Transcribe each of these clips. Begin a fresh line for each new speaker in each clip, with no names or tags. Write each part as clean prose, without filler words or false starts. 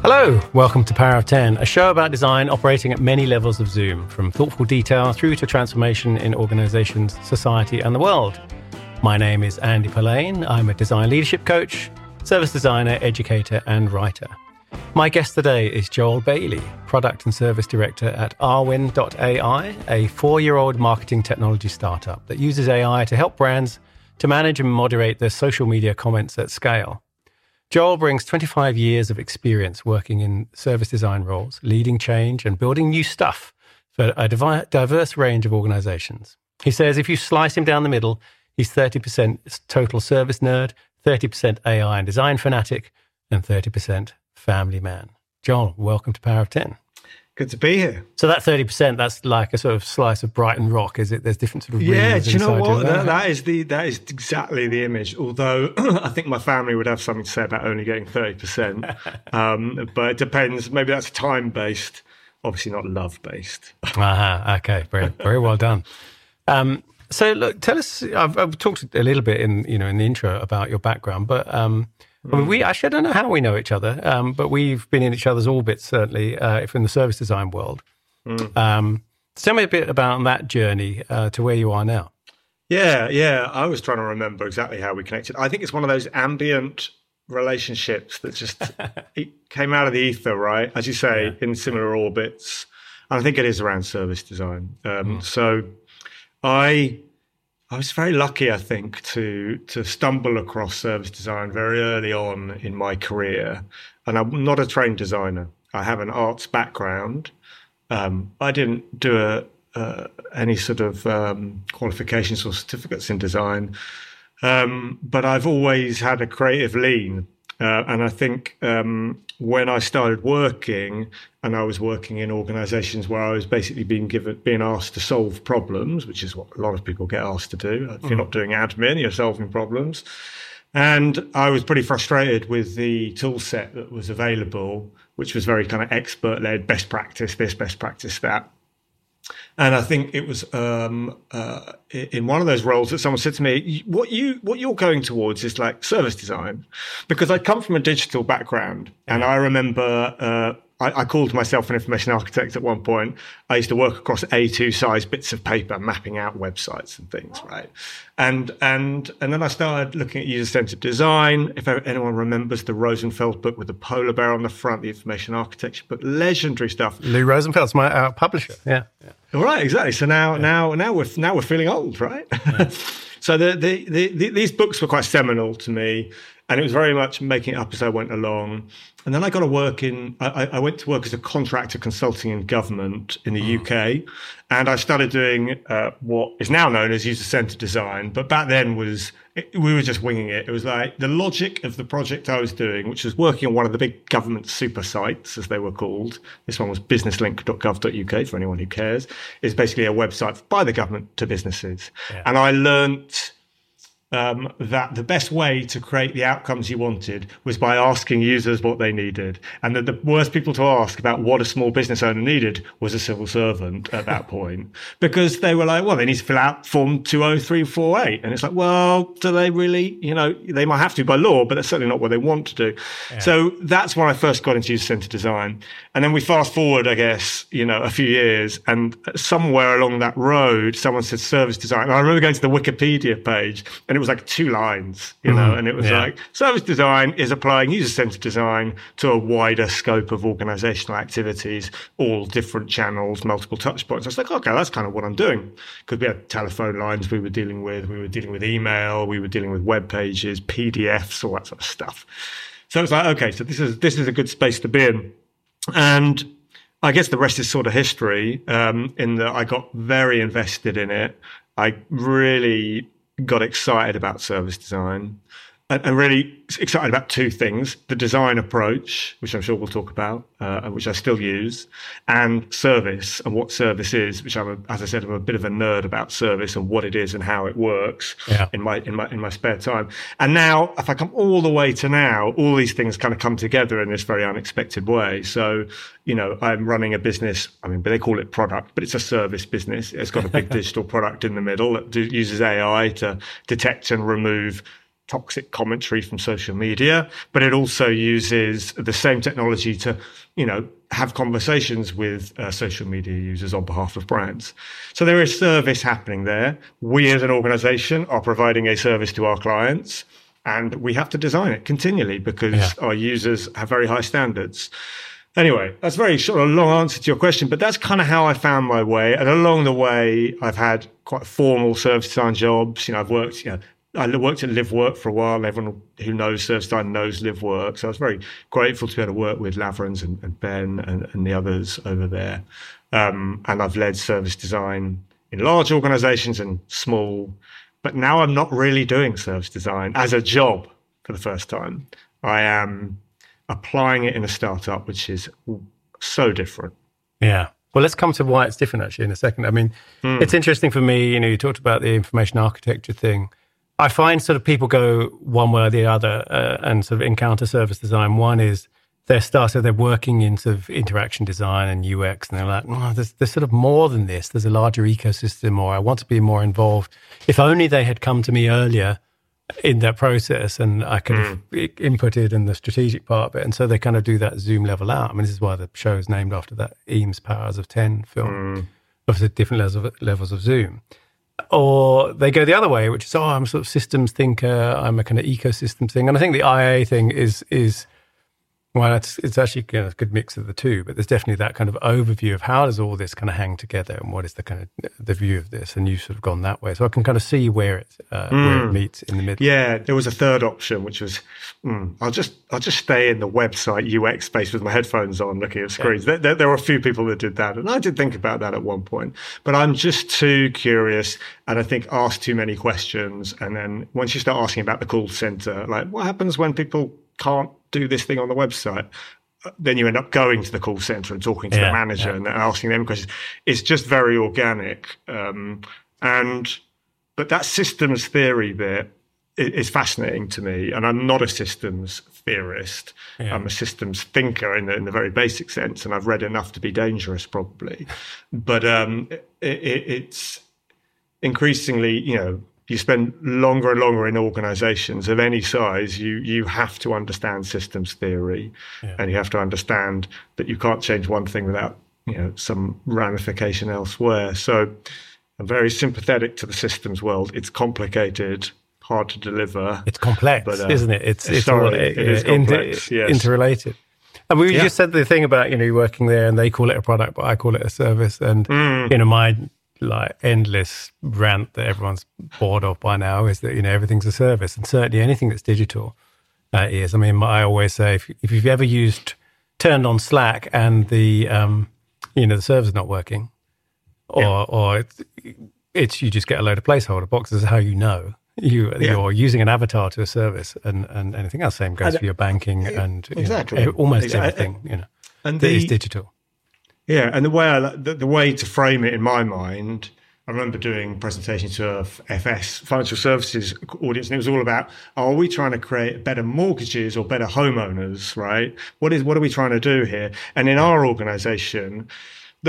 Hello, welcome to Power of 10, a show about design operating at many levels of Zoom, from thoughtful detail through to transformation in organizations, society, and the world. My name is Andy Polaine. I'm a design leadership coach, service designer, educator, and writer. My guest today is Joel Bailey, product and service director at Arwin.ai, a 4-year-old marketing technology startup that uses AI to help brands to manage and moderate their social media comments at scale. Joel brings 25 years of experience working in service design roles, leading change and building new stuff for a diverse range of organizations. He says if you slice him down the middle, he's 30% total service nerd, 30% AI and design fanatic, and 30% family man. Joel, welcome to Power of 10.
Good to be here.
So that 30%, that's like a sort of slice of Brighton Rock, is it? There's different sort of
do you know what?
That
is exactly the image. Although I think my family would have something to say about only getting 30%. But it depends. Maybe that's time-based, obviously not love-based.
Okay, very well done. So look, tell us. I've talked a little bit in the intro about your background, but I mean, I don't know how we know each other, but we've been in each other's orbits, certainly, if in the service design world. Tell me a bit about that journey to where you are now.
Yeah. I was trying to remember exactly how we connected. I think it's one of those ambient relationships that just it came out of the ether, right? As you say, in similar orbits. And I think it is around service design. So I was very lucky, I think, to stumble across service design very early on in my career. And I'm not a trained designer. I have an arts background. I didn't do any sort of qualifications or certificates in design. But I've always had a creative lean. And I think when I started working, and I was working in organizations where I was basically being asked to solve problems, which is what a lot of people get asked to do. If you're not doing admin, you're solving problems. And I was pretty frustrated with the tool set that was available, which was very kind of expert-led, best practice this, best practice that. And I think it was in one of those roles that someone said to me, what you're going towards is like service design, because I come from a digital background. And I remember I called myself an information architect at one point. I used to work across A2 size bits of paper, mapping out websites and things, right? And then I started looking at user-centered design. If anyone remembers the Rosenfeld book with the polar bear on the front, the information architecture book, legendary stuff.
Lou Rosenfeld's my publisher. Yeah.
All right, exactly. So now we're feeling old, right? Yeah. So these books were quite seminal to me, and it was very much making it up as I went along. And then I got to work I went to work as a contractor consulting in government in the UK. And I started doing what is now known as user-centered design. But back then we were just winging it. It was like the logic of the project I was doing, which was working on one of the big government super sites, as they were called. This one was businesslink.gov.uk, for anyone who cares. It's basically a website by the government to businesses. Yeah. And I learnt that the best way to create the outcomes you wanted was by asking users what they needed. And that the worst people to ask about what a small business owner needed was a civil servant at that point. Because they were like, well, they need to fill out form 20348. And it's like, well, do they really? They might have to by law, but that's certainly not what they want to do. Yeah. So that's when I first got into user-centered design. And then we fast forward, I guess, a few years, and somewhere along that road, someone said service design. And I remember going to the Wikipedia page, and it was like 2 lines, and it was like service design is applying user-centered design to a wider scope of organizational activities, all different channels, multiple touch points. I was like, okay, that's kind of what I'm doing. Because we had telephone lines we were dealing with email, we were dealing with web pages, PDFs, all that sort of stuff. So it's like, okay, so this is a good space to be in. And I guess the rest is sort of history, in that I got very invested in it. I really got excited about service design, and really excited about 2 things: the design approach, which I'm sure we'll talk about, which I still use, and service, and what service is, which as I said, I'm a bit of a nerd about service and what it is and how it works in my spare time. And now, if I come all the way to now, all these things kind of come together in this very unexpected way. So, I'm running a business. I mean, they call it product, but it's a service business. It's got a big digital product in the middle that uses AI to detect and remove toxic commentary from social media, but it also uses the same technology to, have conversations with social media users on behalf of brands. So there is service happening there. We as an organization are providing a service to our clients, and we have to design it continually because our users have very high standards. Anyway, that's a very sort of long answer to your question, but that's kind of how I found my way. And along the way, I've had quite formal service design jobs. I've worked, I worked at LiveWork for a while. Everyone who knows service design knows LiveWork. So I was very grateful to be able to work with Lavrans and Ben and the others over there. And I've led service design in large organizations and small. But now I'm not really doing service design as a job for the first time. I am applying it in a startup, which is so different.
Yeah. Well, let's come to why it's different actually in a second. I mean, it's interesting for me, you talked about the information architecture thing. I find sort of people go one way or the other and sort of encounter service design. One is they're working in sort of interaction design and UX, and they're like, there's sort of more than this. There's a larger ecosystem, or I want to be more involved. If only they had come to me earlier in that process and I could have inputted in the strategic part of it. And so they kind of do that zoom level out. I mean, this is why the show is named after that Eames Powers of 10 film, of the different levels of zoom. Or they go the other way, which is, I'm a sort of systems thinker, I'm a kind of ecosystem thing. And I think the IA thing is well, it's actually a good mix of the two, but there's definitely that kind of overview of how does all this kind of hang together and what is the kind of the view of this, and you've sort of gone that way. So I can kind of see where it meets in the middle.
Yeah, there was a third option, which was I'll just stay in the website UX space with my headphones on, looking at screens. Yeah. There were a few people that did that, and I did think about that at one point. But I'm just too curious, and I think ask too many questions. And then once you start asking about the call center, like what happens when people can't do this thing on the website, then you end up going to the call center and talking to the manager and asking them questions. It's just very organic. But that systems theory bit is fascinating to me. And I'm not a systems theorist. Yeah. I'm a systems thinker in the very basic sense. And I've read enough to be dangerous probably. But it's increasingly, you spend longer and longer in organizations of any size, you have to understand systems theory, and you have to understand that you can't change one thing without, some ramification elsewhere. So I'm very sympathetic to the systems world. It's complicated, hard to deliver.
It's complex, but, isn't it? It is complex, yes. Interrelated. And we just said the thing about, working there and they call it a product, but I call it a service. And, my endless rant that everyone's bored of by now is that everything's a service, and certainly anything that's digital is. I mean, I always say if you've ever turned on Slack and the the server's not working, or it's you just get a load of placeholder boxes. How you're using an avatar to a service, and anything else. Same goes for your banking and almost everything. And that is digital.
Yeah, and the way to frame it in my mind, I remember doing a presentation to a FS, financial services audience, and it was all about, are we trying to create better mortgages or better homeowners, right? What are we trying to do here? And in our organization, the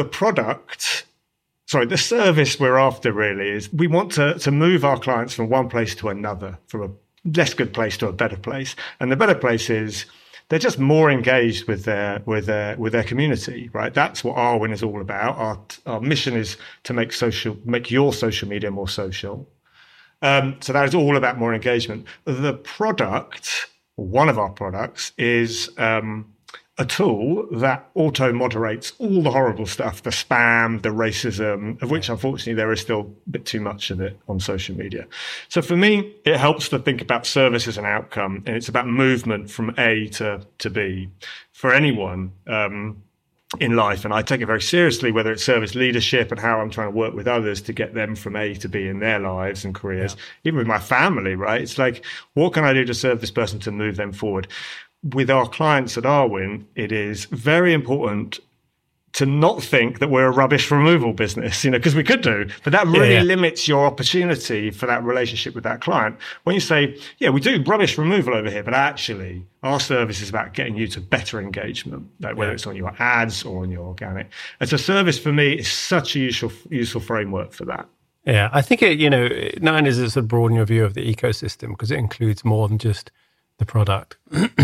service we're after really is we want to move our clients from one place to another, from a less good place to a better place. And the better place is they're just more engaged with their community, right? That's what Arwin is all about. Our mission is to make your social media more social. So that is all about more engagement. The product, one of our products, is a tool that auto-moderates all the horrible stuff, the spam, the racism, of which unfortunately there is still a bit too much of it on social media. So for me, it helps to think about service as an outcome, and it's about movement from A to B for anyone in life. And I take it very seriously, whether it's service leadership and how I'm trying to work with others to get them from A to B in their lives and careers, even with my family, right? It's like, what can I do to serve this person to move them forward? With our clients at Arwin, it is very important to not think that we're a rubbish removal business, because we could do, but that really limits your opportunity for that relationship with that client. When you say, we do rubbish removal over here, but actually our service is about getting you to better engagement, whether it's on your ads or on your organic. And so service for me is such a useful framework for that.
Yeah, I think not only does it sort of broaden your view of the ecosystem because it includes more than just the product,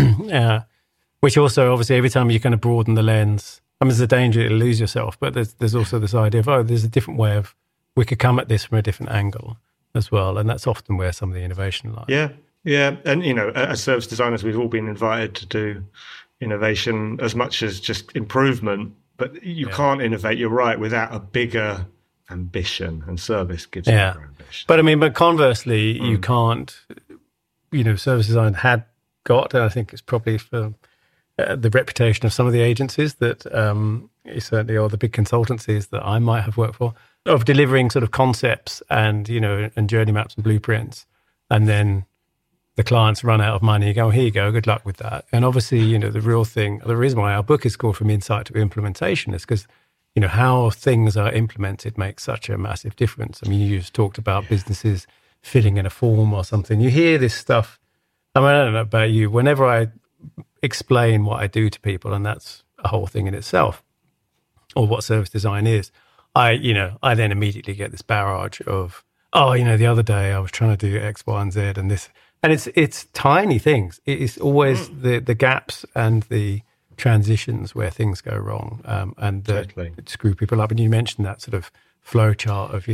which also obviously every time you kind of broaden the lens, I mean, there's a danger to lose yourself, but there's also this idea of, there's a different way of, we could come at this from a different angle as well. And that's often where some of the innovation lies.
Yeah. Yeah. And, as service designers, we've all been invited to do innovation as much as just improvement, but you can't innovate, you're right, without a bigger ambition, and service gives you bigger ambition.
But conversely, you can't, service design had got, and I think it's probably for the reputation of some of the agencies that certainly, or the big consultancies that I might have worked for, of delivering sort of concepts and, and journey maps and blueprints. And then the clients run out of money. You go, here you go, good luck with that. And obviously, the real thing, the reason why our book is called From Insight to Implementation is because, how things are implemented makes such a massive difference. I mean, you just talked about businesses filling in a form or something. You hear this stuff. I mean, I don't know about you. Whenever I explain what I do to people, and that's a whole thing in itself, or what service design is, I then immediately get this barrage of, the other day I was trying to do X, Y, and Z, and this, and it's tiny things. It's always the gaps and the transitions where things go wrong, and
totally
screw people up. And you mentioned that sort of flow chart of,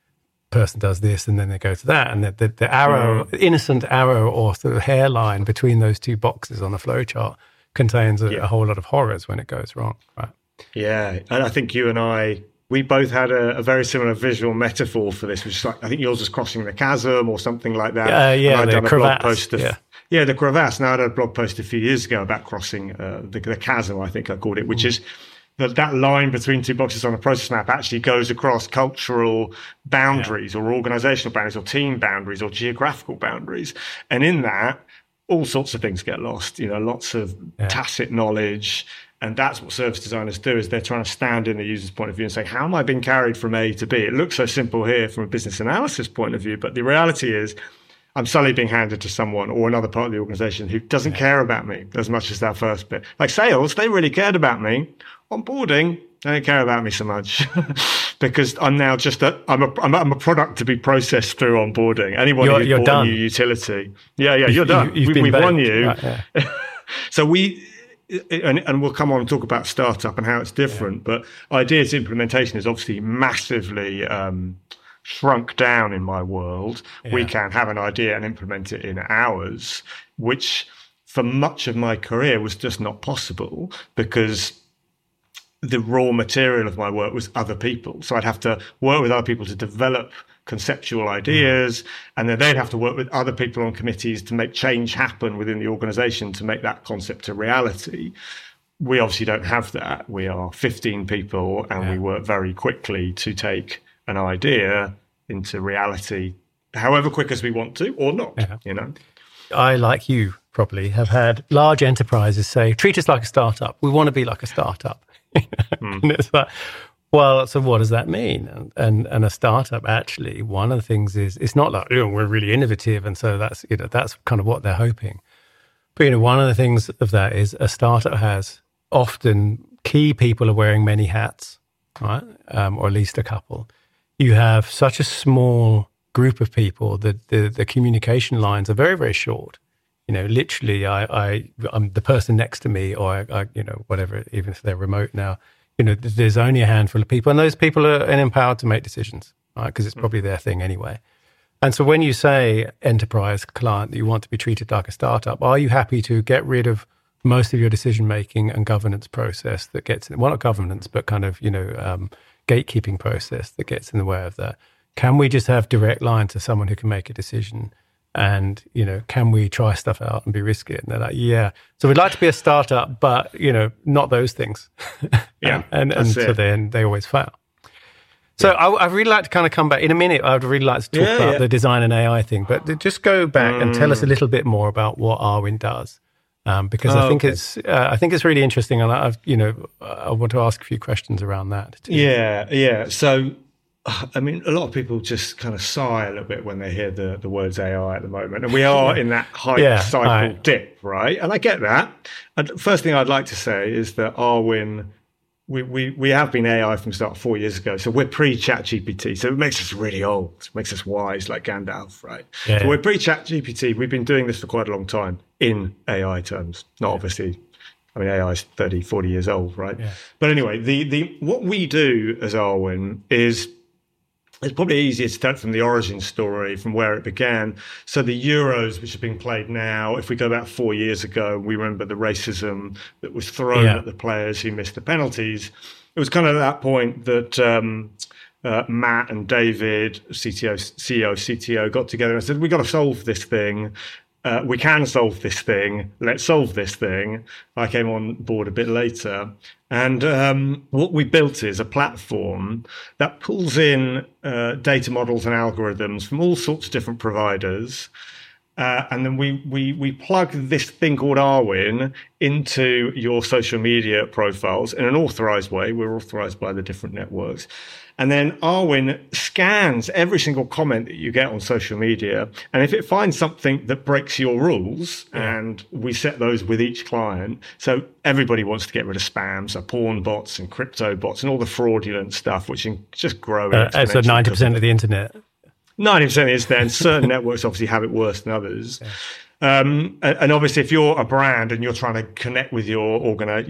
person does this and then they go to that, and the arrow, innocent arrow or sort of hairline between those two boxes on the flow chart contains a whole lot of horrors when it goes wrong, right?
Yeah, and I think you and we both had a very similar visual metaphor for this, which is like, I think yours was crossing the chasm or something like that.
The crevasse.
The crevasse. Now, I did a blog post a few years ago about crossing the chasm, I think I called it, which is that line between two boxes on a process map actually goes across cultural boundaries or organizational boundaries or team boundaries or geographical boundaries. And in that, all sorts of things get lost, lots of tacit knowledge. And that's what service designers do, is they're trying to stand in the user's point of view and say, how am I being carried from A to B? It looks so simple here from a business analysis point of view, but the reality is I'm suddenly being handed to someone or another part of the organization who doesn't care about me as much as that first bit. Like sales, they really cared about me. Onboarding, they don't care about me so much because I'm now just I'm a product to be processed through onboarding. Anyone who's bought a new utility, you're done. We've won you. Right, So and we'll come on and talk about startup and how it's different. But ideas implementation is obviously massively shrunk down in my world. We can have an idea and implement it in hours, which for much of my career was just not possible because the raw material of my work was other people. So I'd have to work with other people to develop conceptual ideas, and then they'd have to work with other people on committees to make change happen within the organization to make that concept a reality. We obviously don't have that. We are 15 people, and we work very quickly to take an idea into reality, however quick as we want to, or not,
I, like you probably, have had large enterprises say, treat us like a startup. We want to be like a startup. And it's like, well, so what does that mean? And a startup, actually, one of the things is, it's not like, we're really innovative, and so that's that's kind of what they're hoping. But one of the things of that is a startup has often key people are wearing many hats, right? Or at least a couple. You have such a small group of people that the communication lines are very, very short. Literally, I'm the person next to me, or I whatever, even if they're remote now, there's only a handful of people, and those people are empowered to make decisions, right? Because it's probably their thing anyway. And so when you say enterprise client that you want to be treated like a startup, are you happy to get rid of most of your decision-making and governance process that gets in, well, not governance, but kind of, gatekeeping process that gets in the way of that? Can we just have direct line to someone who can make a decision? And, can we try stuff out and be risky? And they're like, yeah. So we'd like to be a startup, but, not those things. and so then they always fail. So I'd really like to kind of come back in a minute. I'd really like to talk about the design and AI thing, but just go back and tell us a little bit more about what Arwin does. Because I think it's really interesting. And I want to ask a few questions around that too.
Yeah. So, I mean, a lot of people just kind of sigh a little bit when they hear the words AI at the moment. And we are in that hype cycle dip, right? And I get that. And first thing I'd like to say is that Arwin we have been AI from the start 4 years ago. So we're pre-ChatGPT. So it makes us really old. It makes us wise like Gandalf, right?
Yeah.
So we're pre-ChatGPT. We've been doing this for quite a long time in AI terms. Not obviously, I mean, AI is 30, 40 years old, right?
Yeah.
But anyway, the what we do as Arwen is, it's probably easier to start from the origin story, from where it began. So the Euros, which are being played now, if we go back 4 years ago, we remember the racism that was thrown at the players who missed the penalties. It was kind of at that point that Matt and David, CEO, CTO, got together and said, we've got to solve this thing. We can solve this thing. Let's solve this thing. I came on board a bit later. And what we built is a platform that pulls in data models and algorithms from all sorts of different providers. And then we plug this thing called Arwen into your social media profiles in an authorized way. We're authorized by the different networks. And then Arwen scans every single comment that you get on social media. And if it finds something that breaks your rules, and we set those with each client. So everybody wants to get rid of spam, so porn bots and crypto bots and all the fraudulent stuff, which is just growing.
So 90% of the internet.
90% is there, and certain networks obviously have it worse than others. Yeah. And obviously, if you're a brand and you're trying to connect with your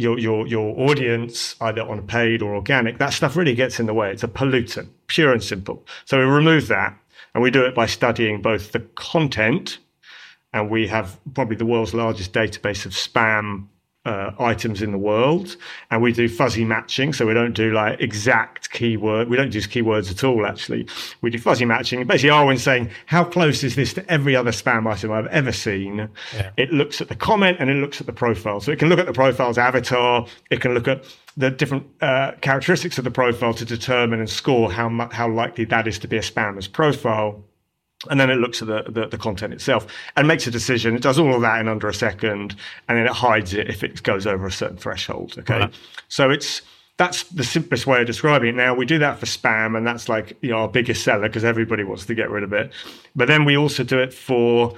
audience, either on paid or organic, that stuff really gets in the way. It's a pollutant, pure and simple. So we remove that, and we do it by studying both the content, and we have probably the world's largest database of spam items in the world, and we do fuzzy matching, so we don't do like exact keyword. We don't use keywords at all. Actually, we do fuzzy matching. Basically, Arwen's saying, how close is this to every other spam item I've ever seen? Yeah. It looks at the comment and it looks at the profile, so it can look at the profile's avatar. It can look at the different characteristics of the profile to determine and score how likely that is to be a spammer's profile. And then it looks at the content itself and makes a decision. It does all of that in under a second, and then it hides it if it goes over a certain threshold. Okay, right. So that's the simplest way of describing it. Now we do that for spam, and that's like our biggest seller because everybody wants to get rid of it. But then we also do it for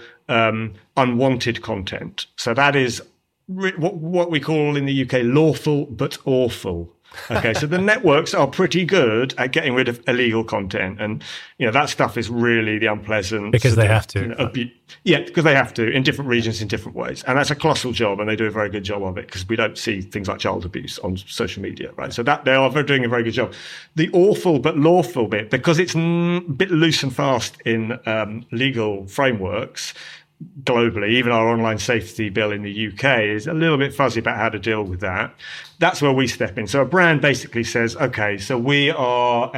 unwanted content. So that is what we call in the UK lawful but awful. Okay, so the networks are pretty good at getting rid of illegal content, and that stuff is really the unpleasant
because they have to.
Because they have to in different regions in different ways, and that's a colossal job, and they do a very good job of it because we don't see things like child abuse on social media, right? So that they are doing a very good job. The awful but lawful bit, because it's a bit loose and fast in legal frameworks. Globally, even our online safety bill in the UK is a little bit fuzzy about how to deal with that. That's where we step in. So a brand basically says, okay, so we've got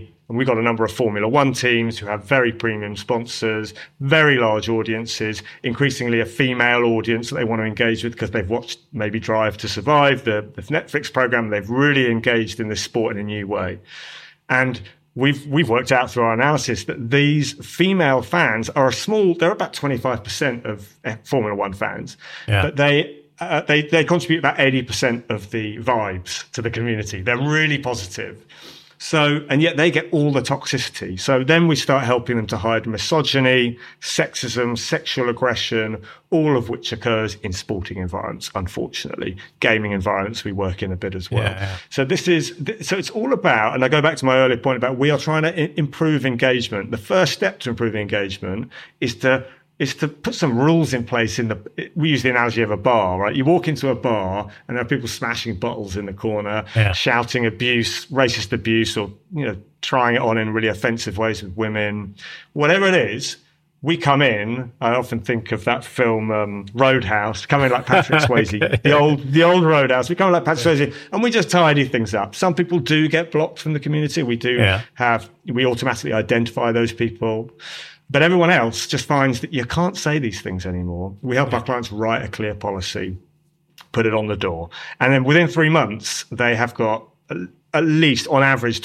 a number of Formula One teams who have very premium sponsors, very large audiences, increasingly a female audience that they want to engage with because they've watched maybe Drive to Survive, the Netflix program. They've really engaged in this sport in a new way. And we've worked out through our analysis that these female fans are they're about 25% of Formula One fans, but they contribute about 80% of the vibes to the community. They're really positive. So, and yet they get all the toxicity. So then we start helping them to hide misogyny, sexism, sexual aggression, all of which occurs in sporting environments, unfortunately. Gaming environments we work in a bit as well. Yeah. So so it's all about, and I go back to my earlier point about we are trying to improve engagement. The first step to improving engagement is to put some rules in place we use the analogy of a bar, right? You walk into a bar and there are people smashing bottles in the corner, shouting abuse, racist abuse, or, trying it on in really offensive ways with women. Whatever it is, we come in. I often think of that film, Roadhouse, come in like Patrick Swayze, okay, the old Roadhouse. We come in like Patrick Swayze and we just tidy things up. Some people do get blocked from the community. We we automatically identify those people. But everyone else just finds that you can't say these things anymore. We help our clients write a clear policy, put it on the door. And then within 3 months, they have got at least on average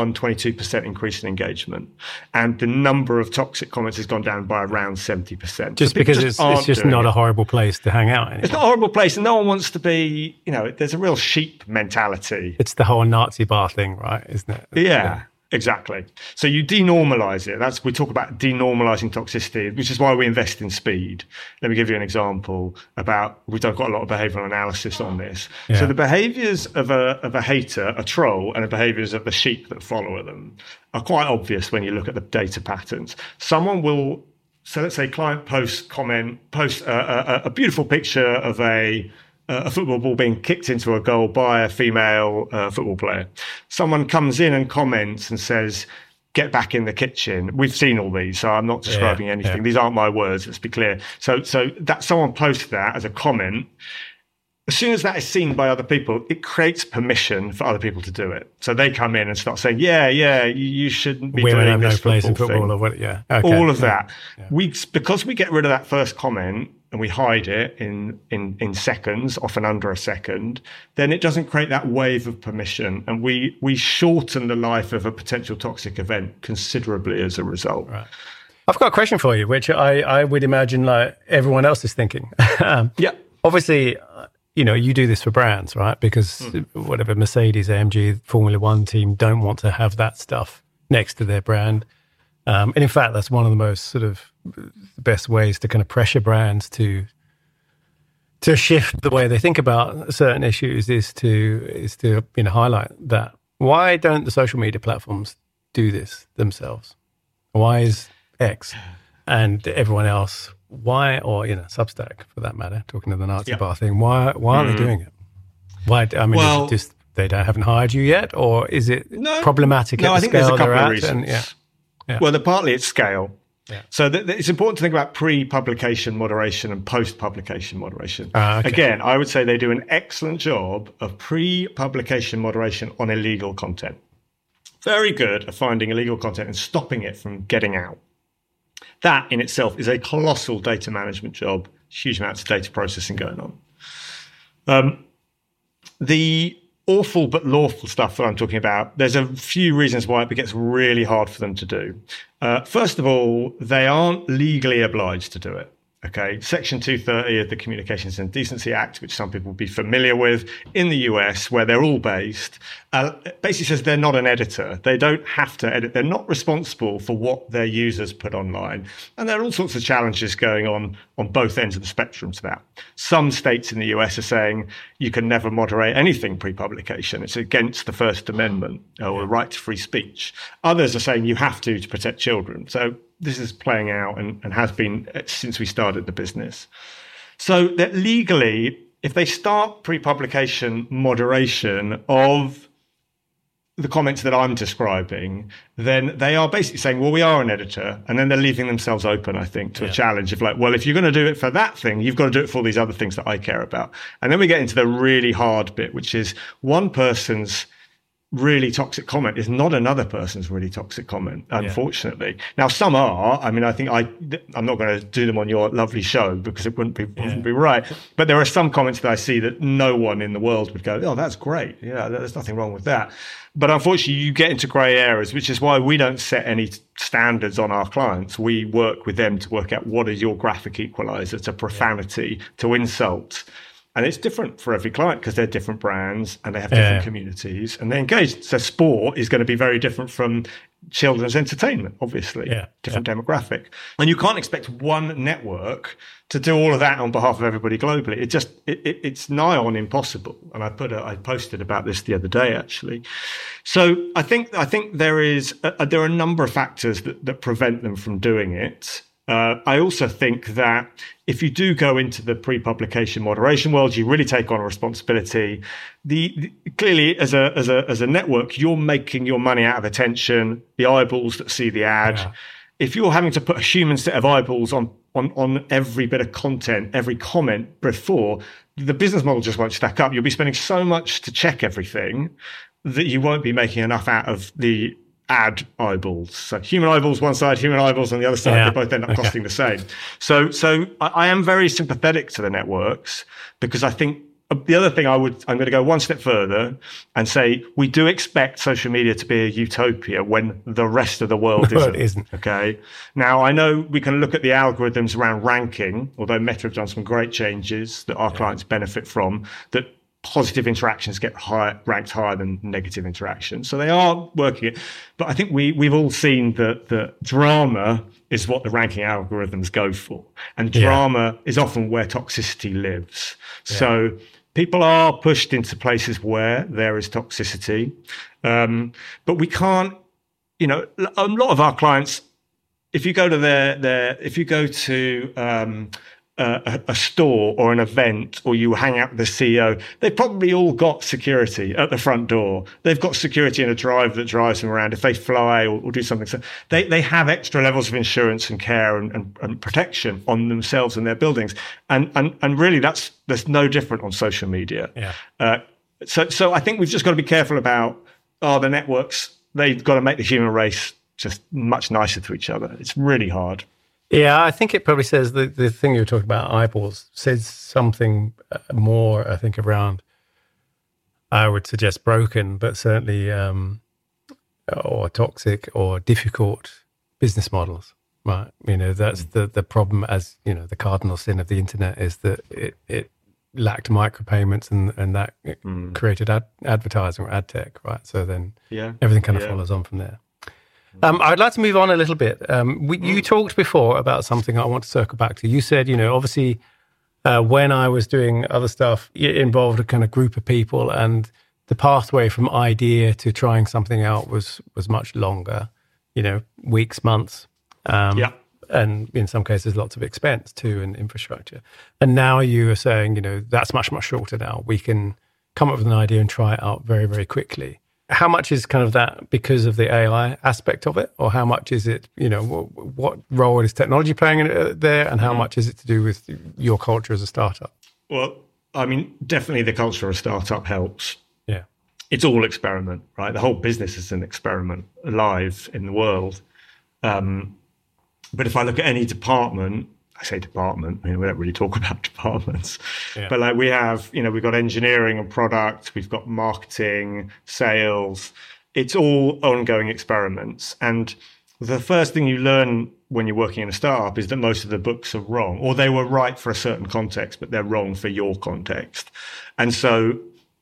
22% increase in engagement. And the number of toxic comments has gone down by around 70%.
Just because it's just not a horrible place to hang out anymore.
It's not a horrible place, and no one wants to be, there's a real sheep mentality.
It's the whole Nazi bar thing, right? Isn't it?
Yeah. Exactly. So you denormalize it. We talk about denormalizing toxicity, which is why we invest in speed. Let me give you an example we've done quite a lot of behavioral analysis on this. Yeah. So the behaviors of a hater, a troll, and the behaviors of the sheep that follow them are quite obvious when you look at the data patterns. Someone will, so let's say client post a beautiful picture of a football ball being kicked into a goal by a female football player. Someone comes in and comments and says, "Get back in the kitchen." We've seen all these, so I'm not describing anything. These aren't my words, let's be clear. So that someone posts that as a comment. As soon as that is seen by other people, it creates permission for other people to do it. So they come in and start saying, you shouldn't be
women
doing
have
this
no place in
football
football
thing.
or what,
All of that. Yeah. Because we get rid of that first comment, and we hide it in seconds, often under a second, then it doesn't create that wave of permission. And we shorten the life of a potential toxic event considerably as a result.
Right. I've got a question for you, which I would imagine like everyone else is thinking. Obviously, you do this for brands, right? Because whatever Mercedes, AMG, Formula One team don't want to have that stuff next to their brand. And in fact, that's one of the most sort of the best ways to kind of pressure brands to shift the way they think about certain issues is to highlight that. Why don't the social media platforms do this themselves? Why is X and everyone else? Why, or Substack for that matter? Talking to the Nazi bar thing. Why aren't they doing it? Why? I mean, is it just they haven't hired you yet, or is it problematic at the scale they're at?
No, I think there's a couple of reasons. Well, partly it's scale. Yeah. So it's important to think about pre-publication moderation and post-publication moderation. Okay. Again, I would say they do an excellent job of pre-publication moderation on illegal content. Very good at finding illegal content and stopping it from getting out. That in itself is a colossal data management job, huge amounts of data processing going on. The awful but lawful stuff that I'm talking about, there's a few reasons why it gets really hard for them to do. First of all, they aren't legally obliged to do it. Okay, Section 230 of the Communications and Decency Act, which some people will be familiar with, in the US, where they're all based, basically says they're not an editor. They don't have to edit. They're not responsible for what their users put online. And there are all sorts of challenges going on both ends of the spectrum to that. Some states in the US are saying you can never moderate anything pre-publication. It's against the First Amendment or the right to free speech. Others are saying you have to protect children. So this is playing out and has been since we started the business. So that legally, if they start pre-publication moderation of the comments that I'm describing, then they are basically saying, well, we are an editor. And then they're leaving themselves open, I think, to a challenge of like, well, if you're going to do it for that thing, you've got to do it for all these other things that I care about. And then we get into the really hard bit, which is one person's really toxic comment is not another person's really toxic comment, unfortunately. Now, some are. I mean, I think I'm not going to do them on your lovely show because it wouldn't be right. But there are some comments that I see that no one in the world would go, oh, that's great. Yeah, there's nothing wrong with that. But unfortunately, you get into grey areas, which is why we don't set any standards on our clients. We work with them to work out what is your graphic equalizer to profanity, to insult. And it's different for every client because they're different brands and they have different communities and they're engaged. So sport is going to be very different from children's entertainment, obviously, different demographic. And you can't expect one network to do all of that on behalf of everybody globally. It's nigh on impossible. And I posted about this the other day, actually. So I think there are a number of factors that prevent them from doing it. I also think that if you do go into the pre-publication moderation world, you really take on a responsibility. Clearly, as a network, you're making your money out of attention, the eyeballs that see the ad. Yeah. If you're having to put a human set of eyeballs on every bit of content, every comment before, the business model just won't stack up. You'll be spending so much to check everything that you won't be making enough out of the ad eyeballs. So human eyeballs one side, human eyeballs on the other side, they both end up costing the same. So I am very sympathetic to the networks because I think the other thing I'm going to go one step further and say we do expect social media to be a utopia when the rest of the world isn't. Okay. Now I know we can look at the algorithms around ranking, although Meta have done some great changes that our clients benefit from that positive interactions get ranked higher than negative interactions. So they are working it. But I think we've all seen that drama is what the ranking algorithms go for. And drama is often where toxicity lives. Yeah. So people are pushed into places where there is toxicity. But we can't, a lot of our clients, if you go to if you go to a store or an event, or you hang out with the CEO, they've probably all got security at the front door. They've got security in a driver that drives them around if they fly or do something. So they have extra levels of insurance and care and protection on themselves and their buildings. And really that's no different on social media.
Yeah.
So I think we've just got to be careful about the networks. They've got to make the human race just much nicer to each other. It's really hard.
Yeah, I think it probably says the thing you were talking about, eyeballs, says something more, I think, around, I would suggest broken, but certainly, or toxic or difficult business models, right? That's the problem, as, the cardinal sin of the internet is that it lacked micropayments and that created advertising or ad tech, right? So then everything kind of follows on from there. I'd like to move on a little bit. You talked before about something I want to circle back to. You said, obviously, when I was doing other stuff, it involved a kind of group of people, and the pathway from idea to trying something out was much longer, weeks, months. And in some cases, lots of expense too, and infrastructure. And now you are saying, that's much, much shorter now. We can come up with an idea and try it out very, very quickly. How much is kind of that because of the AI aspect of it, or how much is it, what role is technology playing in it there, and how much is it to do with your culture as a startup?
Well, I mean, definitely the culture of a startup helps.
Yeah.
It's all experiment, right? The whole business is an experiment alive in the world. But if I look at any department, I say department, we don't really talk about departments, but like we have, we've got engineering and product, we've got marketing, sales. It's all ongoing experiments. And the first thing you learn when you're working in a startup is that most of the books are wrong, or they were right for a certain context, but they're wrong for your context. And so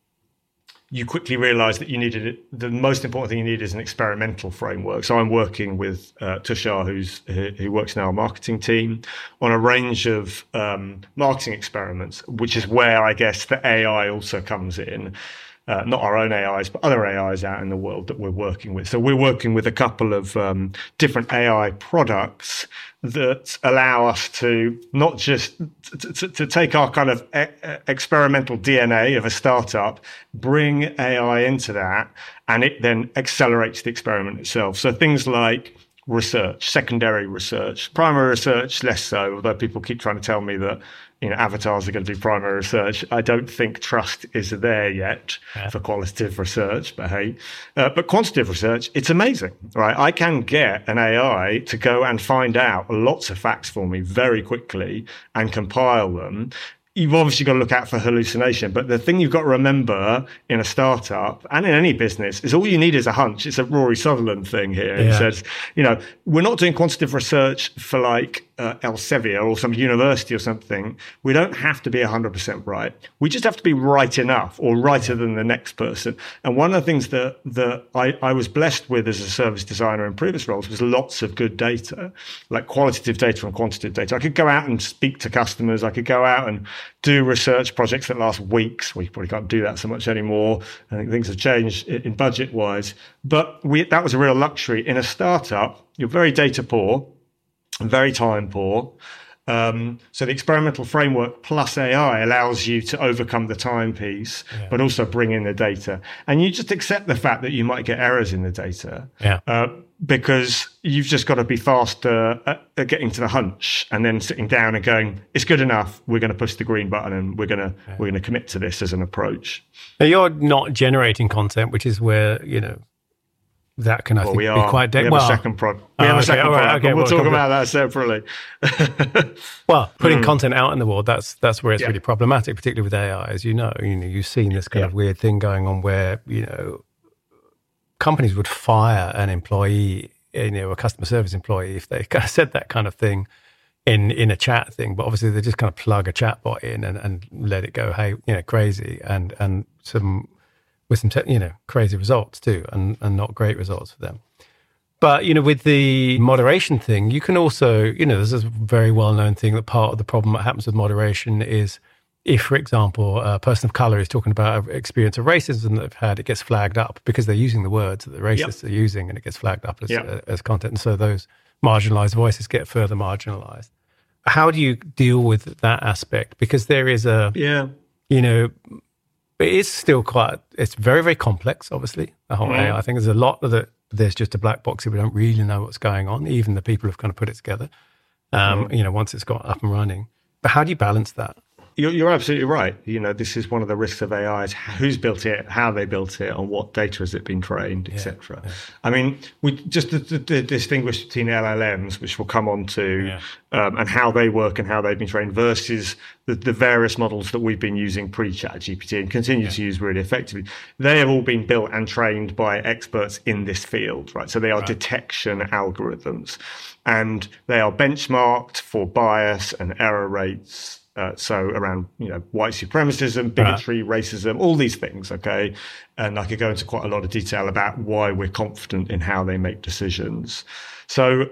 you quickly realize that the most important thing you need is an experimental framework. So I'm working with Tushar, who works in our marketing team, on a range of marketing experiments, which is where I guess the AI also comes in. Not our own AIs, but other AIs out in the world that we're working with. So we're working with a couple of different AI products that allow us to not just to take our kind of experimental DNA of a startup, bring AI into that, and it then accelerates the experiment itself. So things like research, secondary research, primary research, less so, although people keep trying to tell me that avatars are going to do primary research. I don't think trust is there yet for qualitative research, but hey. But quantitative research, it's amazing, right? I can get an AI to go and find out lots of facts for me very quickly and compile them. You've obviously got to look out for hallucination, but the thing you've got to remember in a startup and in any business is all you need is a hunch. It's a Rory Sutherland thing here. He says, we're not doing quantitative research for like Elsevier or some university or something. We don't have to be 100% right. We just have to be right enough, or righter than the next person. And one of the things that I was blessed with as a service designer in previous roles was lots of good data, like qualitative data and quantitative data. I could go out and speak to customers. I could go out and do research projects that last weeks. We probably can't do that so much anymore. I think things have changed in budget wise, but that was a real luxury. In a startup, you're very data poor and very time poor. So the experimental framework plus AI allows you to overcome the time piece, but also bring in the data. And you just accept the fact that you might get errors in the data. Because you've just got to be faster at getting to the hunch and then sitting down and going, it's good enough. We're going to push the green button and we're going to commit to this as an approach.
Now you're not generating content, which is where, that can, I think, be quite...
We have a second product. We'll talk about that separately.
Well, putting content out in the world, that's where it's really problematic, particularly with AI, as you know. You've seen this kind of weird thing going on where, companies would fire an employee, a customer service employee, if they kind of said that kind of thing, in a chat thing, but obviously they just kind of plug a chatbot in and let it go, hey, crazy, and some crazy results too, and not great results for them. But, with the moderation thing, you can also, there's this very well-known thing that part of the problem that happens with moderation is if, for example, a person of color is talking about an experience of racism that they've had, it gets flagged up because they're using the words that the racists are using, and it gets flagged up as content. And so those marginalized voices get further marginalized. How do you deal with that aspect? Because there is it is still it's very, very complex, obviously, the whole AI thing. There's a lot of it. There's just a black box. We don't really know what's going on. Even the people who've kind of put it together, once it's got up and running. But how do you balance that?
You're absolutely right. This is one of the risks of AI: is who's built it, how they built it, on what data has it been trained, etc. Yeah. I mean, we just to distinguish between LLMs, which we'll come on to, and how they work and how they've been trained, versus the various models that we've been using pre-ChatGPT and continue to use really effectively. They have all been built and trained by experts in this field, right? So they are detection algorithms, and they are benchmarked for bias and error rates. So around, white supremacism, bigotry, racism, all these things, okay? And I could go into quite a lot of detail about why we're confident in how they make decisions. So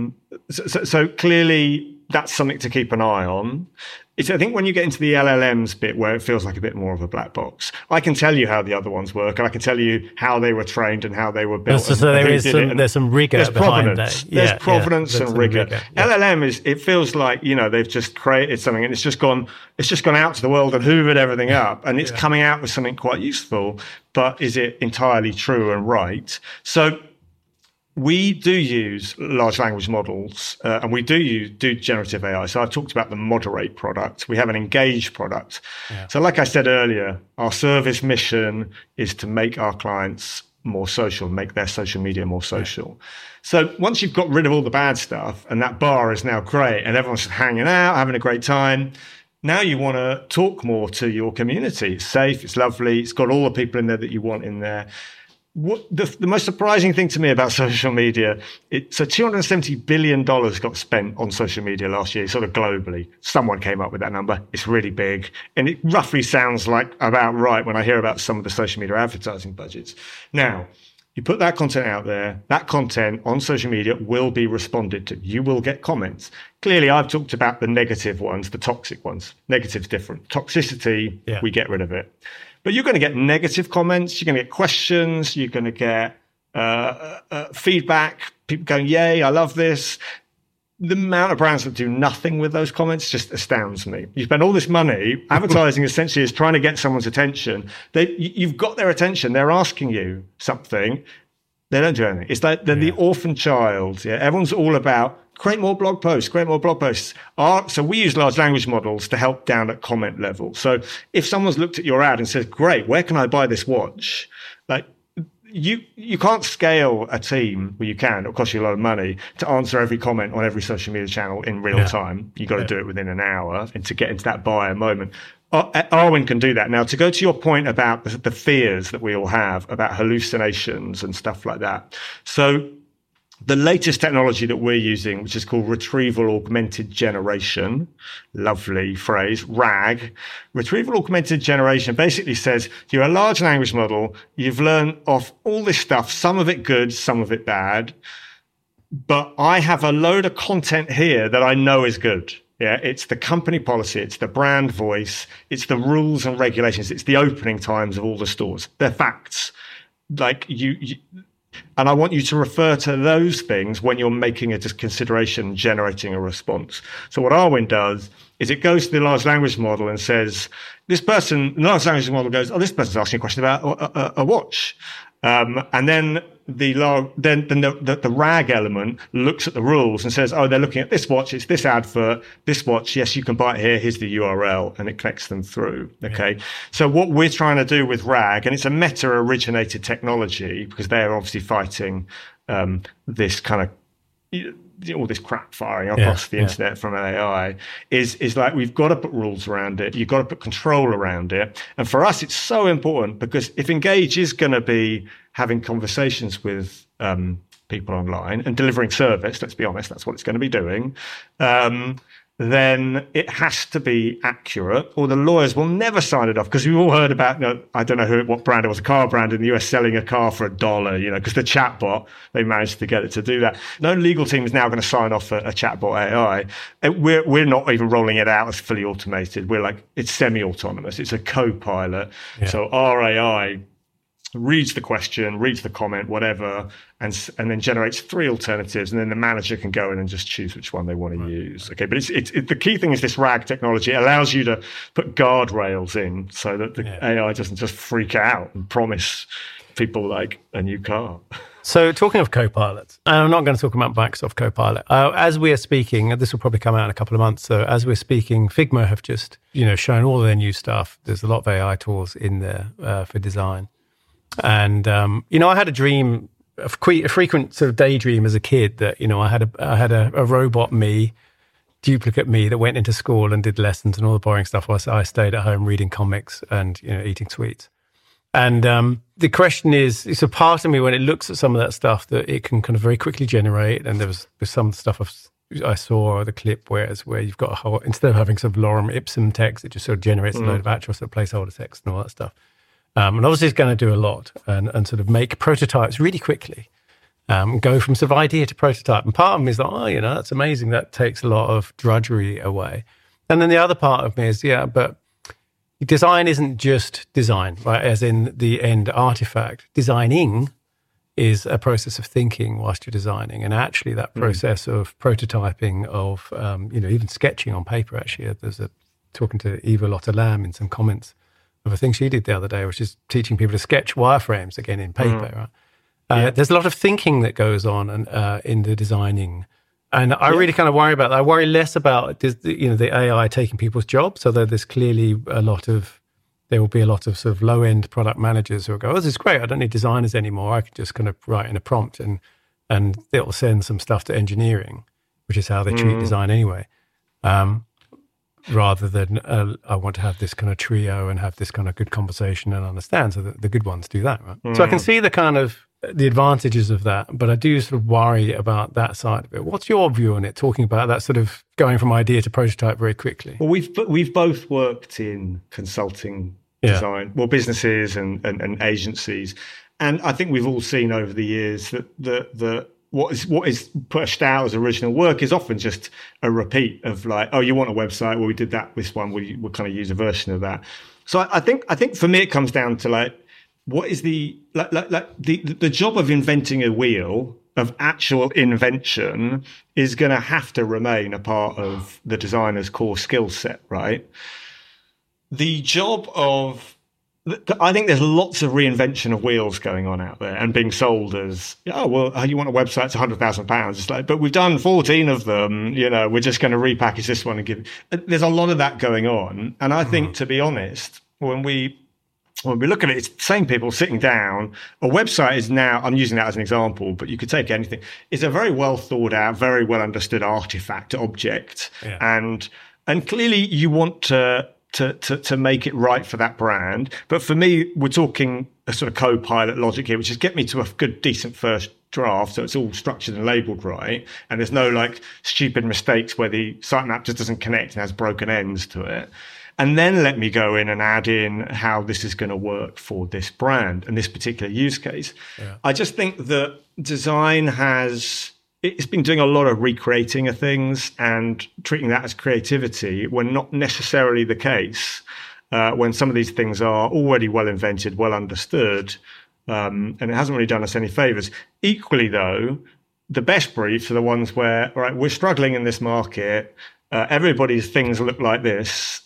clearly that's something to keep an eye on. I think when you get into the LLMs bit where it feels like a bit more of a black box, I can tell you how the other ones work, and I can tell you how they were trained and how they were built.
So there's some rigor behind that.
There's provenance and rigor. LLM it feels like, they've just created something and it's just gone out to the world and hoovered everything up, and it's coming out with something quite useful, but is it entirely true and right? So we do use large language models, and we do generative AI. So I've talked about the Moderate product. We have an Engage product. Yeah. So like I said earlier, our service mission is to make our clients more social, make their social media more social. Yeah. So once you've got rid of all the bad stuff, and that bar is now great, and everyone's just hanging out, having a great time, now you want to talk more to your community. It's safe, it's lovely, it's got all the people in there that you want in there. The most surprising thing to me about social media, so $270 billion got spent on social media last year, sort of globally. Someone came up with that number. It's really big. And it roughly sounds like about right when I hear about some of the social media advertising budgets. Now, you put that content out there, that content on social media will be responded to. You will get comments. Clearly, I've talked about the negative ones, the toxic ones. Negative's different. Toxicity, we get rid of it. But you're going to get negative comments, you're going to get questions, you're going to get feedback, people going, yay, I love this. The amount of brands that do nothing with those comments just astounds me. You spend all this money, advertising essentially is trying to get someone's attention. You've got their attention, they're asking you something, they don't do anything. It's like they're the orphan child. Yeah, everyone's all about create more blog posts. So we use large language models to help down at comment level. So if someone's looked at your ad and says, great, where can I buy this watch? Like you can't scale a team, well, you can, it'll cost you a lot of money to answer every comment on every social media channel in real time. You've got to do it within an hour and to get into that buyer moment. Arwen can do that. Now, to go to your point about the fears that we all have about hallucinations and stuff like that. So the latest technology that we're using, which is called Retrieval Augmented Generation, lovely phrase, RAG. Retrieval Augmented Generation basically says you're a large language model, you've learned off all this stuff, some of it good, some of it bad, but I have a load of content here that I know is good. Yeah, it's the company policy, it's the brand voice, it's the rules and regulations, it's the opening times of all the stores. They're facts. Like and I want you to refer to those things when you're making a consideration, generating a response. So what Arwen does is it goes to the large language model and says, the large language model goes, this person's asking a question about a watch. And then the RAG element looks at the rules and says, they're looking at this watch, it's this advert, this watch, yes, you can buy it here, here's the URL, and it connects them through, okay? So what we're trying to do with RAG, and it's a Meta-originated technology, because they're obviously fighting this kind of, all this crap firing across the internet from AI, is like we've got to put rules around it, you've got to put control around it. And for us, it's so important because if Engage is going to be having conversations with people online and delivering service, let's be honest, that's what it's going to be doing, then it has to be accurate, or the lawyers will never sign it off. Because we've all heard about, I don't know what brand it was, a car brand in the US selling a car for $1, because the chatbot, they managed to get it to do that. No legal team is now going to sign off a chatbot AI. We're not even rolling it out as fully automated. We're like, it's semi-autonomous. It's a co-pilot. Yeah. So our AI reads the question, reads the comment, whatever, and then generates 3 alternatives, and then the manager can go in and just choose which one they want to use. Okay, but it's the key thing is this RAG technology. It allows you to put guardrails in so that the AI doesn't just freak out and promise people like a new car.
So talking of Copilot, I'm not going to talk about Microsoft Copilot. As we are speaking, and this will probably come out in a couple of months, so as we're speaking, Figma have just shown all their new stuff. There's a lot of AI tools in there for design. And, I had a dream, a frequent sort of daydream as a kid that, I had a robot me, duplicate me that went into school and did lessons and all the boring stuff whilst I stayed at home reading comics and, eating sweets. And the question is, it's a part of me when it looks at some of that stuff that it can kind of very quickly generate. And there's some stuff I saw the clip where you've got a whole, instead of having sort of lorem ipsum text, it just sort of generates a load of actual sort of placeholder text and all that stuff. And obviously it's going to do a lot and sort of make prototypes really quickly, go from sort of idea to prototype. And part of me is like, that's amazing. That takes a lot of drudgery away. And then the other part of me is, but design isn't just design, right? As in the end artifact. Designing is a process of thinking whilst you're designing. And actually that process of prototyping, of, even sketching on paper, actually, there's talking to Eva Lotta Lamb in some comments of a thing she did the other day, which is teaching people to sketch wireframes again in paper. Right? There's a lot of thinking that goes on in the designing, and I really kind of worry about that. I worry less about the AI taking people's jobs, although there's clearly there will be a lot of sort of low end product managers who will go, "Oh, this is great. I don't need designers anymore. I can just kind of write in a prompt and it'll send some stuff to engineering," which is how they treat design anyway. Rather than I want to have this kind of trio and have this kind of good conversation and understand, so that the good ones do that, right? So I can see the advantages of that, but I do sort of worry about that side of it. What's your view on it, talking about that sort of going from idea to prototype very quickly?
Well, we've both worked in consulting design, businesses and agencies, and I think we've all seen over the years that what is pushed out as original work is often just a repeat of like, oh, you want a website? Well, we did that with one. We'll kind of use a version of that. So I think for me, it comes down to like, what is the job of inventing a wheel, of actual invention, is going to have to remain a part of the designer's core skill set, right? The job of I think there's lots of reinvention of wheels going on out there and being sold as, you want a website, it's £100,000. It's like, but we've done 14 of them, we're just going to repackage this one and give. There's a lot of that going on. And I think, to be honest, when we look at it, it's the same people sitting down. A website is now, I'm using that as an example, but you could take anything. It's a very well thought out, very well understood artifact, object. Yeah. And clearly you want to make it right for that brand. But for me, we're talking a sort of co-pilot logic here, which is get me to a good, decent first draft, so it's all structured and labeled right, and there's no like stupid mistakes where the sitemap just doesn't connect and has broken ends to it. And then let me go in and add in how this is going to work for this brand and this particular use case. Yeah. I just think that design it's been doing a lot of recreating of things and treating that as creativity, when not necessarily the case, when some of these things are already well invented, well understood, and it hasn't really done us any favors. Equally, though, the best briefs are the ones where, all right, we're struggling in this market. Everybody's things look like this.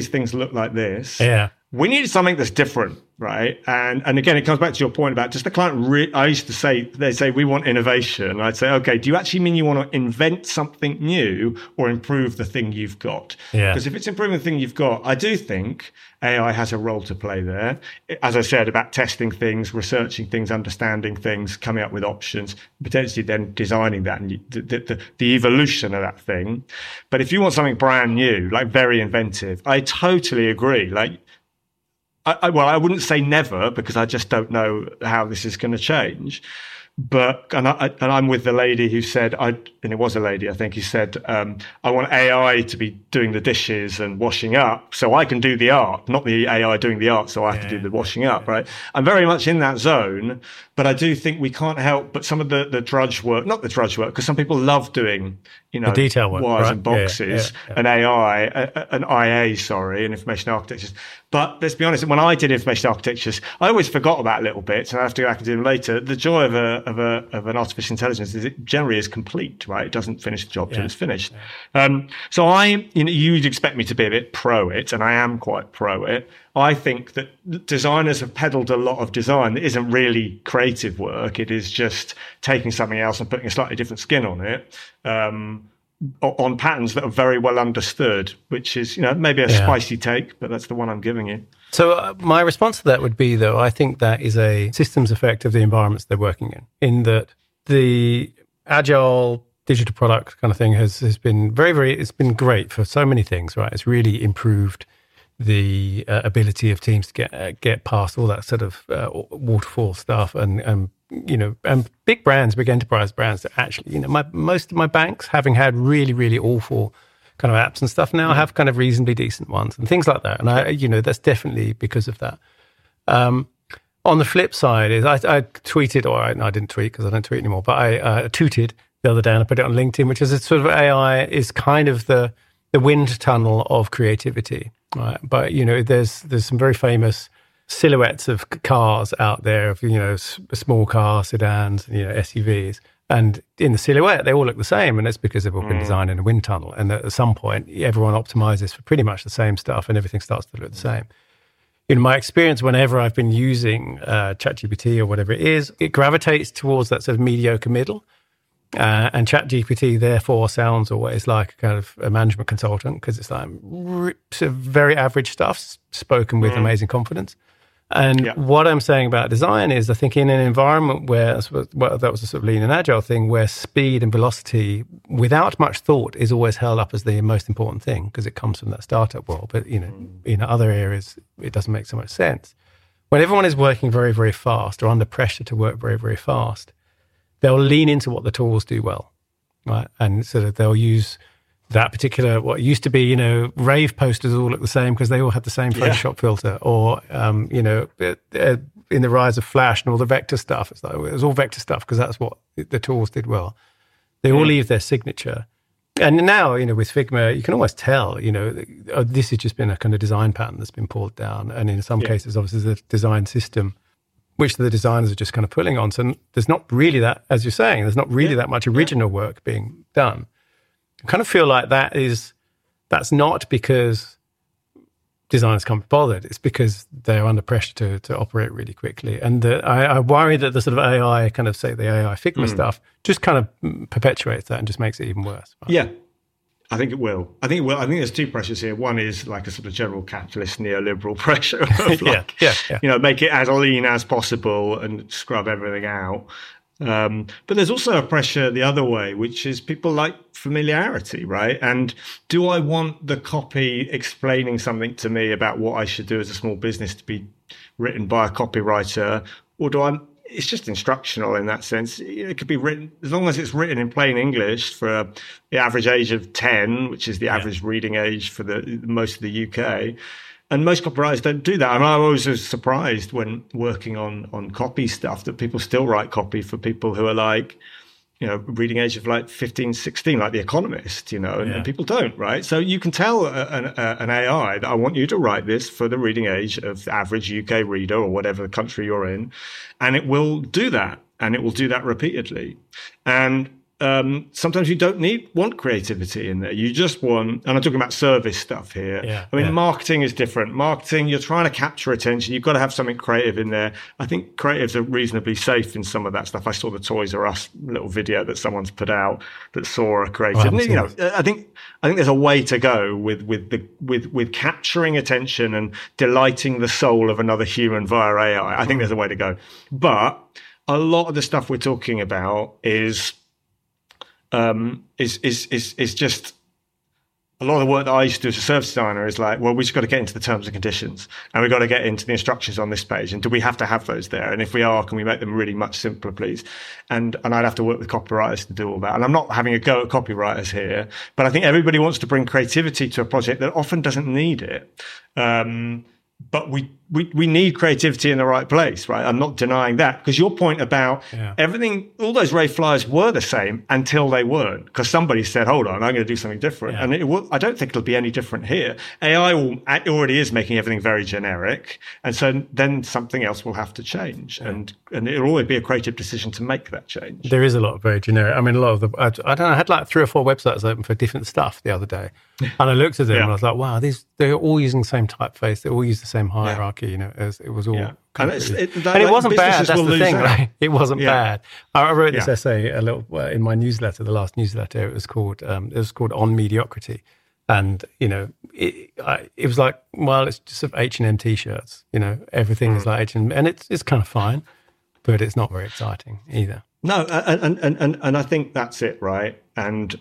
Yeah. We need something that's different, right? And again, it comes back to your point about just the client. I used to say, they say, we want innovation. I'd say, okay, do you actually mean you want to invent something new or improve the thing you've got? Yeah. Because if it's improving the thing you've got, I do think AI has a role to play there. As I said, about testing things, researching things, understanding things, coming up with options, potentially then designing that and the evolution of that thing. But if you want something brand new, like very inventive, I totally agree. Like, I wouldn't say never, because I just don't know how this is going to change. I'm with the lady who said, and it was a lady, I think, who said, I want AI to be doing the dishes and washing up so I can do the art, not the AI doing the art so I have to do the washing up, right? I'm very much in that zone, but I do think we can't help but some of the drudge work, not the drudge work, because some people love doing,
the detail work,
wires
right?
and boxes, and AI, an IA, and information architectures. But let's be honest, when I did information architectures, I always forgot about little bits, and I have to go back and do them later. The joy of an artificial intelligence is it generally is complete, right? It doesn't finish the job till it's finished. So you'd expect me to be a bit pro it, and I am quite pro it. I think that designers have peddled a lot of design that isn't really creative work. It is just taking something else and putting a slightly different skin on it. On patterns that are very well understood, which is, maybe a spicy take, but that's the one I'm giving you.
So my response to that would be, though, I think that is a systems effect of the environments they're working in that the agile digital product kind of thing has been it's been great for so many things, right? It's really improved the ability of teams to get past all that sort of waterfall stuff and big brands, big enterprise brands that actually, most of my banks, having had really, really awful kind of apps and stuff now, have kind of reasonably decent ones and things like that. And that's definitely because of that. On the flip side is I tweeted, or I didn't tweet because I don't tweet anymore, but I tooted the other day and I put it on LinkedIn, which is a sort of AI is kind of the wind tunnel of creativity, right? But, there's some very famous silhouettes of cars out there, of small car sedans, SUVs, and in the silhouette they all look the same, and that's because they've all been designed in a wind tunnel. And at some point, everyone optimizes for pretty much the same stuff, and everything starts to look the same. In my experience, whenever I've been using ChatGPT or whatever it is, it gravitates towards that sort of mediocre middle. And ChatGPT, therefore, sounds always like a kind of a management consultant because it's like sort of very average stuff spoken with amazing confidence. And what I'm saying about design is I think in an environment where that was a sort of lean and agile thing, where speed and velocity without much thought is always held up as the most important thing because it comes from that startup world. But, in other areas, it doesn't make so much sense. When everyone is working very, very fast or under pressure to work very, very fast, they'll lean into what the tools do well, right? And so that they'll use that particular, what used to be, rave posters all look the same because they all had the same Photoshop filter, or, in the rise of Flash and all the vector stuff, it was all vector stuff because that's what the tools did well. They all leave their signature. And now, with Figma, you can almost tell, this has just been a kind of design pattern that's been pulled down. And in some cases, obviously, the design system, which the designers are just kind of pulling on. So there's not really that, as you're saying, there's not really that much original work being done. I kind of feel like that's not because designers can't be bothered. It's because they're under pressure to operate really quickly. And I worry that the sort of AI, kind of say the AI Figma stuff, just kind of perpetuates that and just makes it even worse. Right?
Yeah, I think it will. I think there's two pressures here. One is like a sort of general capitalist neoliberal pressure of make it as lean as possible and scrub everything out. But there's also a pressure the other way, which is people like familiarity, right? And do I want the copy explaining something to me about what I should do as a small business to be written by a copywriter, or it's just instructional in that sense. It could be written, as long as it's written in plain English for the average age of 10, which is the average reading age for most of the UK. And most copywriters don't do that. And I always was surprised when working on copy stuff that people still write copy for people who are like, reading age of like 15, 16, like The Economist, and people don't, right? So you can tell an AI that I want you to write this for the reading age of the average UK reader or whatever country you're in. And it will do that. And it will do that repeatedly. And sometimes you don't want creativity in there. You just want, and I'm talking about service stuff here. Marketing is different. Marketing, you're trying to capture attention. You've got to have something creative in there. I think creatives are reasonably safe in some of that stuff. I saw the Toys R Us little video that someone's put out that saw a creative. I think there's a way to go with capturing attention and delighting the soul of another human via AI. I think there's a way to go. But a lot of the stuff we're talking about is just a lot of the work that I used to do as a service designer is like, well, we just got to get into the terms and conditions, and we've got to get into the instructions on this page. And do we have to have those there? And if we are, can we make them really much simpler, please? And I'd have to work with copywriters to do all that. And I'm not having a go at copywriters here, but I think everybody wants to bring creativity to a project that often doesn't need it. But we need creativity in the right place, right? I'm not denying that, because your point about everything, all those Ray flyers were the same until they weren't, because somebody said, hold on, I'm going to do something different. And I don't think it'll be any different here. AI already is making everything very generic. And so then something else will have to change. And it'll always be a creative decision to make that change.
There is a lot of very generic. I mean, a lot of I don't know, I had like 3 or 4 websites open for different stuff the other day. And I looked at them and I was like, wow, they're all using the same typeface. They all use the same hierarchy, you know, as it was all.
And
it wasn't bad. That's the thing, right? It wasn't bad. I wrote this essay a little in my newsletter, the last newsletter. It was called On Mediocrity. And, you know, it was like, well, it's just sort of H&M T-shirts, you know, everything is like H&M. And it's kind of fine, but it's not very exciting either.
No, and I think that's it, right? And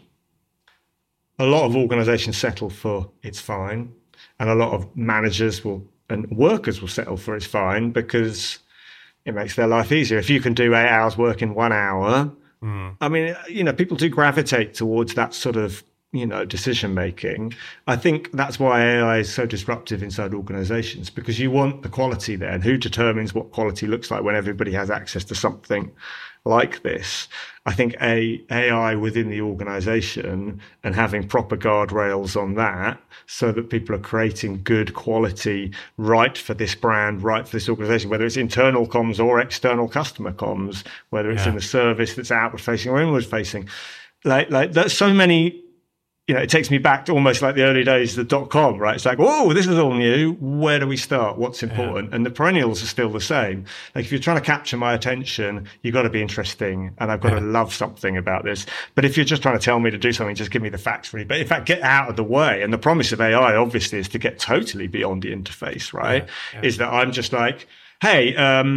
a lot of organizations settle for it's fine, and a lot of managers and workers will settle for it's fine because it makes their life easier. If you can do 8 hours work in 1 hour, I mean, you know, people do gravitate towards that sort of, you know, decision making. I think that's why AI is so disruptive inside organizations, because you want the quality there. And who determines what quality looks like when everybody has access to something like this? I think AI within the organization and having proper guardrails on that, so that people are creating good quality right for this brand, right for this organization, whether it's internal comms or external customer comms, whether it's in the service that's outward facing or inward facing. Like there's so many. You know, it takes me back to almost like the early days of the .com, right? It's like, whoa, this is all new. Where do we start? What's important? And the perennials are still the same. Like if you're trying to capture my attention, you've got to be interesting, and I've got to love something about this. But if you're just trying to tell me to do something, just give me the facts really. But in fact, get out of the way. And the promise of AI obviously is to get totally beyond the interface, right? Is that I'm just like, hey,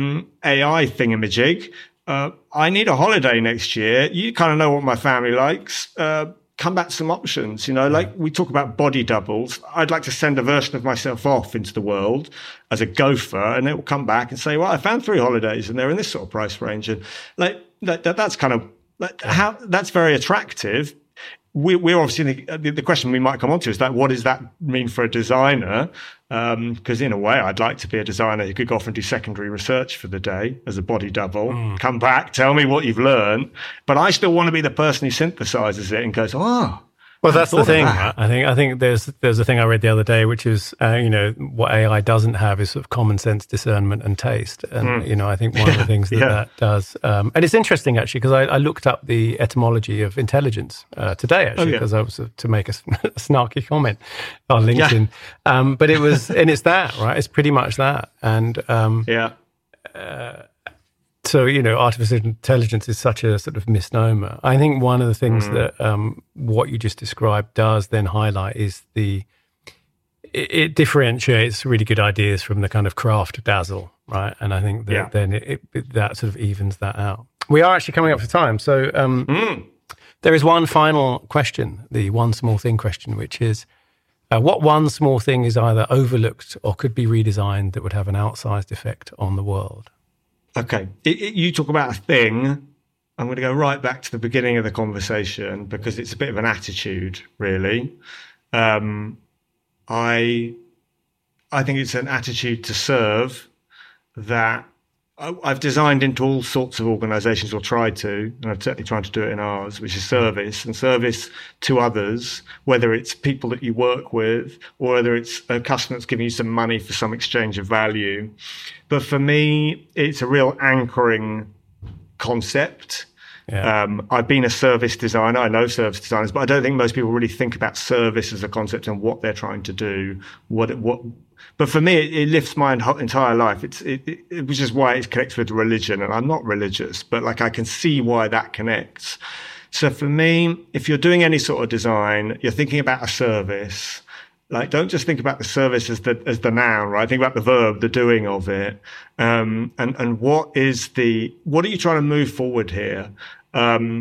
AI thingamajig, I need a holiday next year. You kind of know what my family likes. Come back to some options, you know, like we talk about body doubles. I'd like to send a version of myself off into the world as a gopher, and it will come back and say, well, I found 3 holidays and they're in this sort of price range. And like that's kind of how that's very attractive. We're obviously the question we might come on to is that what does that mean for a designer? Because in a way, I'd like to be a designer who could go off and do secondary research for the day as a body double, come back, tell me what you've learned. But I still want to be the person who synthesizes it and goes, oh.
Well, that's the thing. I think there's a thing I read the other day, which is, you know, what AI doesn't have is sort of common sense, discernment, and taste. And you know, I think one of the things that does, and it's interesting actually because I looked up the etymology of intelligence today actually because I was to make a snarky comment on LinkedIn. But it was, and it's that, right? It's pretty much that, and so, you know, artificial intelligence is such a sort of misnomer. I think one of the things that what you just described does then highlight is it differentiates really good ideas from the kind of craft dazzle, right? And I think that then that sort of evens that out. We are actually coming up for time. So there is one final question, the one small thing question, which is what one small thing is either overlooked or could be redesigned that would have an outsized effect on the world?
Okay, you talk about a thing. I'm going to go right back to the beginning of the conversation because it's a bit of an attitude, really. I think it's an attitude to serve that I've designed into all sorts of organizations, or tried to, and I'm certainly trying to do it in ours, which is service, and service to others, whether it's people that you work with or whether it's a customer that's giving you some money for some exchange of value. But for me, it's a real anchoring concept. I've been a service designer. I know service designers, but I don't think most people really think about service as a concept and what they're trying to do. But for me, it lifts my entire life. Which is why it connects with religion. And I'm not religious, but like I can see why that connects. So for me, if you're doing any sort of design, you're thinking about a service. Like, don't just think about the service as the noun, right? Think about the verb, the doing of it. And what are you trying to move forward here?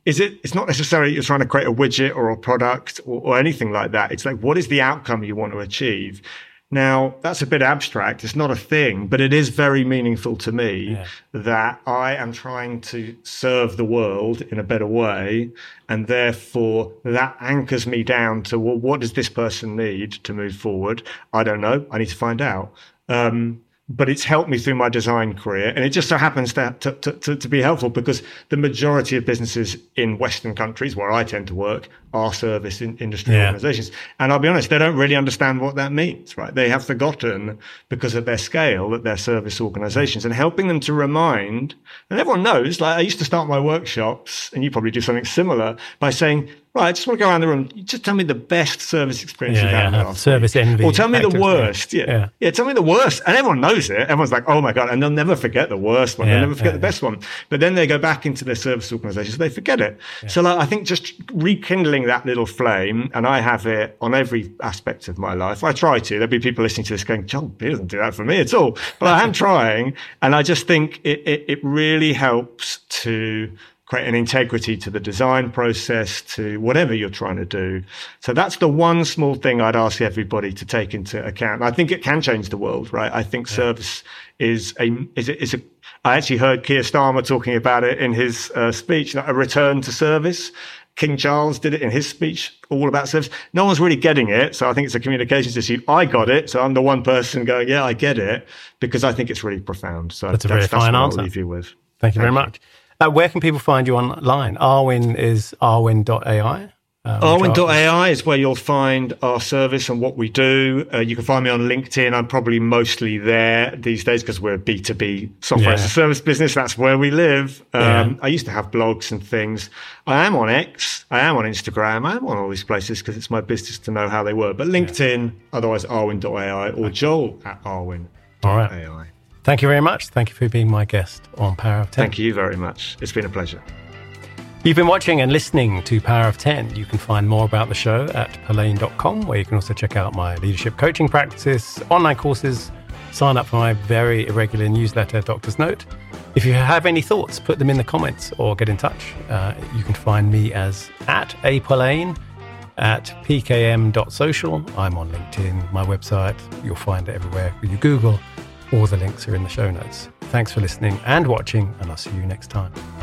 it's not necessarily you're trying to create a widget or a product or anything like that. It's like, what is the outcome you want to achieve? Now, that's a bit abstract. It's not a thing, but it is very meaningful to me that I am trying to serve the world in a better way. And therefore, that anchors me down to, well, what does this person need to move forward? I don't know. I need to find out. But it's helped me through my design career. And it just so happens to be helpful because the majority of businesses in Western countries, where I tend to work, are service industry organizations. And I'll be honest, they don't really understand what that means, right? They have forgotten, because of their scale, that they're service organizations, and helping them to remind, and everyone knows, like I used to start my workshops, and you probably do something similar, by saying, right, I just want to go around the room. You just tell me the best service experience you've had last
service
week.
envy.
Or tell me the worst. Yeah, tell me the worst. And everyone knows it. Everyone's like, oh my God. And they'll never forget the worst one. They'll never forget the best one. But then they go back into their service organizations, they forget it. So like, I think just rekindling that little flame, and I have it on every aspect of my life. I try to. There'll be people listening to this going, John, he doesn't do that for me at all. But I am trying. And I just think it really helps to create an integrity to the design process, to whatever you're trying to do. So that's the one small thing I'd ask everybody to take into account. I think it can change the world, right? I think service is I actually heard Keir Starmer talking about it in his speech, a return to service. King Charles did it in his speech, all about service. No one's really getting it, so I think it's a communications issue. I got it, so I'm the one person going, yeah, I get it, because I think it's really profound. So
that's a very fine answer.
I'll leave you with.
Thank you very much. Where can people find you online? Arwin is arwin.ai.
Arwin.ai is where you'll find our service and what we do. You can find me on LinkedIn. I'm probably mostly there these days because we're a B2B software as a service business. That's where we live. I used to have blogs and things. I am on X. I am on Instagram. I am on all these places because it's my business to know how they work. But LinkedIn, otherwise Arwin.ai or Joel at Arwin.ai.
All right. Thank you very much. Thank you for being my guest on Power of 10.
Thank you very much. It's been a pleasure.
You've been watching and listening to Power of 10. You can find more about the show at Polaine.com, where you can also check out my leadership coaching practices, online courses, sign up for my very irregular newsletter, Doctor's Note. If you have any thoughts, put them in the comments or get in touch. You can find me as at apolaine at pkm.social. I'm on LinkedIn, my website. You'll find it everywhere. You Google, all the links are in the show notes. Thanks for listening and watching, and I'll see you next time.